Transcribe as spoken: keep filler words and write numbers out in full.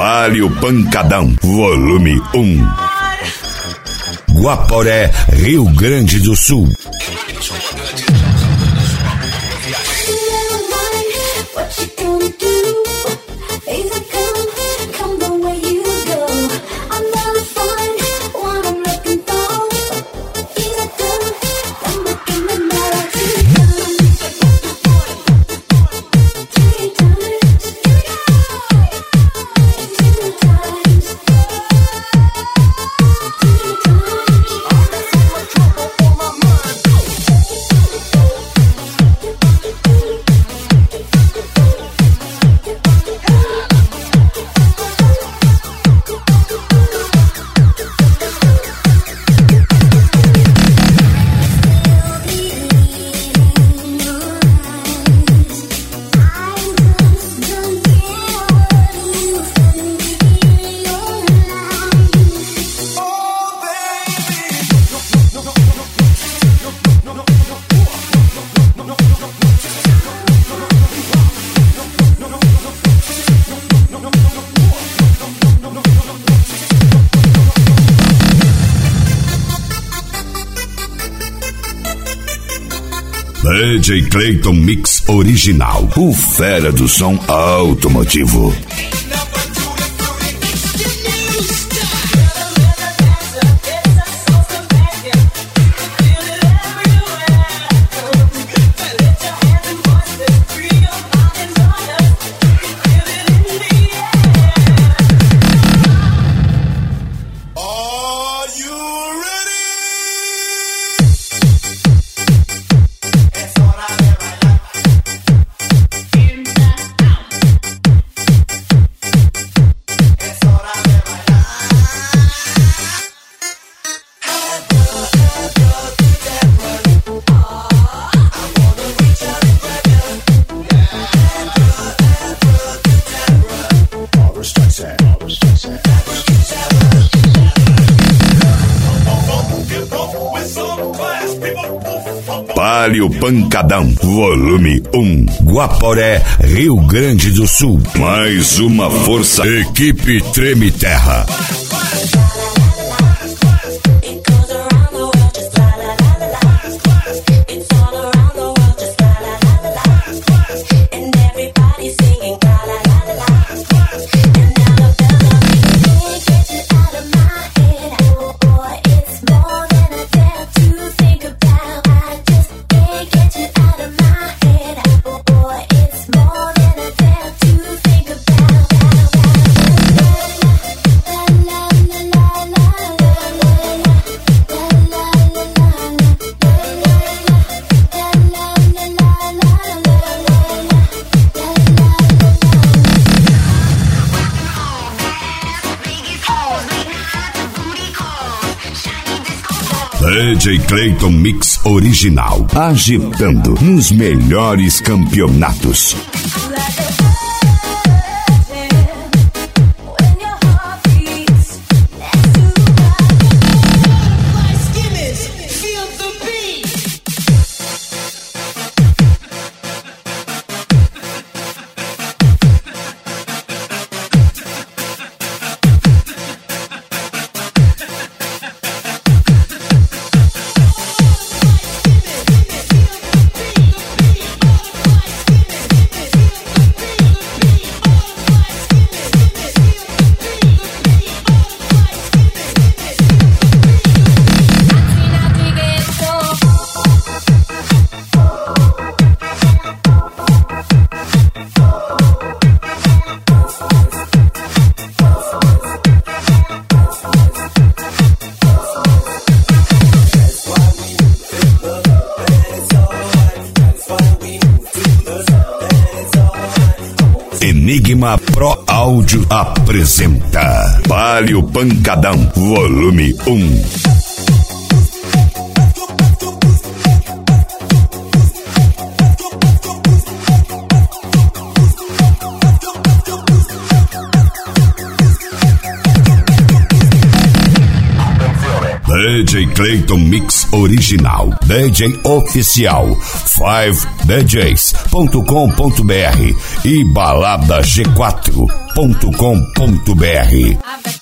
Palio Pancadão, volume um. Guaporé, Rio Grande do Sul. D J Clayton Mix Original, o fera do som automotivo. Palio Pancadão, volume um. Guaporé, Rio Grande do Sul. Mais uma força. Equipe Treme Terra. D J Clayton Mix Original, agitando nos melhores campeonatos. Enigma Pro Áudio apresenta Palio Pancadão, volume um. D J Clayton Mix Original, D J Oficial, five d js ponto com ponto b r e balada g quatro ponto com ponto b r.